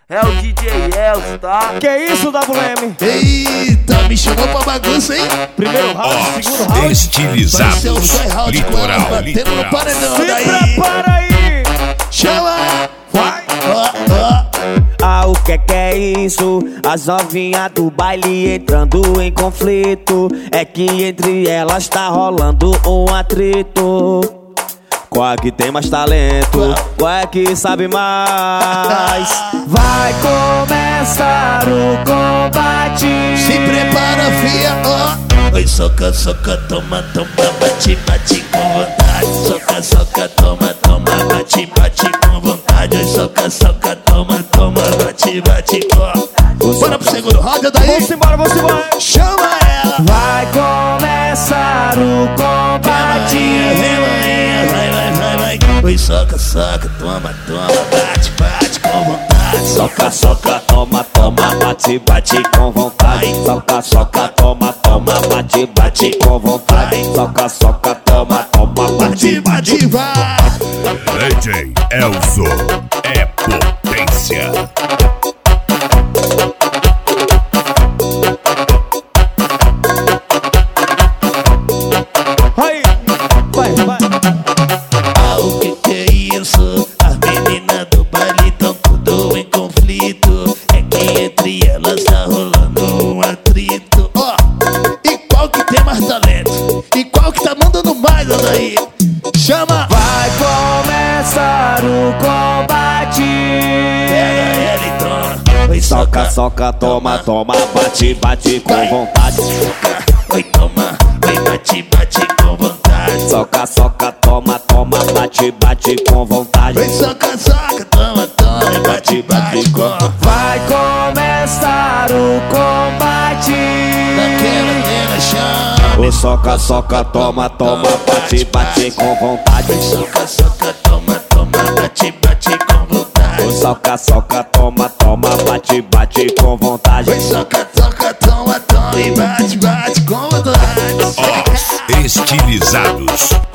É o DJ Elcio, tá? Que isso, WM? Eita, me chamou pra bagunça, hein? Primeiro round, segundo round. Estilizados, litoral, batendo no paredão Se daí. prepara aí. Chama! Vai. Ah, o que é isso? As novinhas do baile entrando em conflito. É que entre elas tá rolando um atrito. Qual é que tem mais talento? Qual é que sabe mais? Vai começar o combate. Se prepara, fia, ó. Oi, soca, soca, toma, toma, bate, bate com vontade. Soca, soca, toma, toma, bate, bate com vontade. Oi, soca, soca, toma, toma, bate, bate com. Bora pro segundo round daí. Vamos embora, vamos embora. Chama ela. Vai começar o combate. Oi, soca, soca, toma, toma, bate, bate com vontade. Soca, soca, toma, toma, bate, bate com vontade. Soca, soca, toma, toma, bate, bate com vontade. Soca, soca, toma, toma, bate, bate, vai. DJ Elcio é potência. Aí, vai, vai. Ah, o que é isso? As meninas do baile tão tudo em conflito. É que entre elas tá rolando um atrito. Ó, e qual que tem mais talento? E qual que tá mandando mais, daí? Chama! Vai começar o combate. Pega ela e toma. Oi, Soca, soca, toma, toma, bate, bate com vontade. Oi, toma. Oi, bate, bate com vontade. Soca, soca, toma, toma, bate, bate com vontade. Oi, soca, soca, toma, toma, bate, bate com. Vai começar o combate. Daquela menina chama. O soca, soca, toma, toma, bate, bate com vontade. Oi, soca, soca, toma, toma, bate, bate com vontade. O soca, soca, toma, toma, bate, bate com vontade. Oi, soca, soca, toma, toma e bate, bate com vontade. Os estilizados.